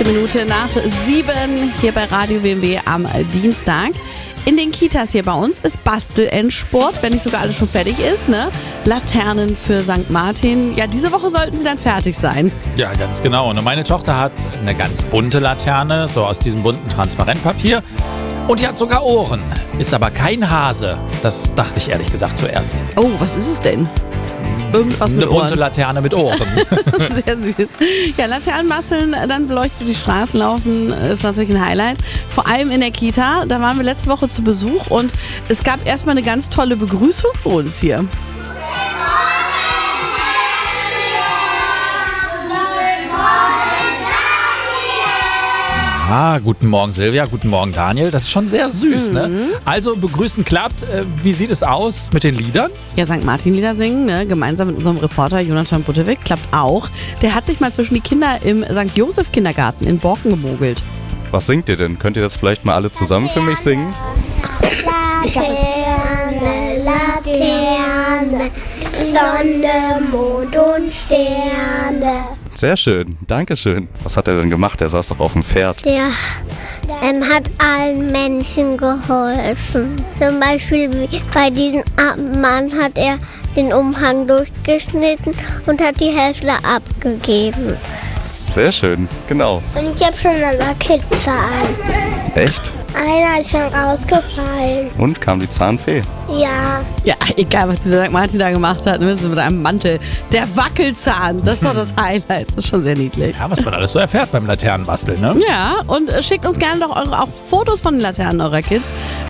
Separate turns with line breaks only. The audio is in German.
Minute nach 7 hier bei Radio WMW am Dienstag. In den Kitas hier bei uns ist Bastelendsport, wenn nicht sogar alles schon fertig ist, ne? Laternen für St. Martin. Ja, diese Woche sollten sie dann fertig sein.
Ja, ganz genau. Und meine Tochter hat eine ganz bunte Laterne, so aus diesem bunten Transparentpapier. Und die hat sogar Ohren. Ist aber kein Hase. Das dachte ich ehrlich gesagt zuerst.
Oh, was ist es denn? Irgendwas mit
Eine
Ohren.
bunte Laterne mit Ohren.
Sehr süß. Ja, Laternen basteln, dann beleuchtet durch die Straßen laufen, ist natürlich ein Highlight. Vor allem in der Kita. Da waren wir letzte Woche zu Besuch und es gab erstmal eine ganz tolle Begrüßung für uns hier.
Ah, guten Morgen Silvia, guten Morgen Daniel. Das ist schon sehr süß, ne? Also begrüßen klappt. Wie sieht es aus mit den Liedern?
Ja, St. Martin-Lieder singen, ne? Gemeinsam mit unserem Reporter Jonathan Buttewig, klappt auch. Der hat sich mal zwischen die Kinder im St. Josef-Kindergarten in Borken gemogelt.
Was singt ihr denn? Könnt ihr das vielleicht mal alle zusammen für mich singen?
Laterne, Laterne, Sonne, Mond und Sterne.
Sehr schön, Dankeschön. Was hat er denn gemacht? Er saß doch auf dem Pferd.
Der hat allen Menschen geholfen. Zum Beispiel bei diesem Mann hat er den Umhang durchgeschnitten und hat die Hälfte abgegeben.
Sehr schön, genau.
Und ich habe schon einen Wackelzahn.
Echt?
Einer ist schon rausgefallen.
Und kam die Zahnfee?
Ja.
Ja, egal, was dieser St. Martin da gemacht hat, ne? So mit einem Mantel. Der Wackelzahn, das ist doch das Highlight. Das ist schon sehr niedlich.
Ja, was man alles so erfährt beim Laternenbasteln, ne?
Ja, und schickt uns gerne doch auch Fotos von den Laternen eurer Kids.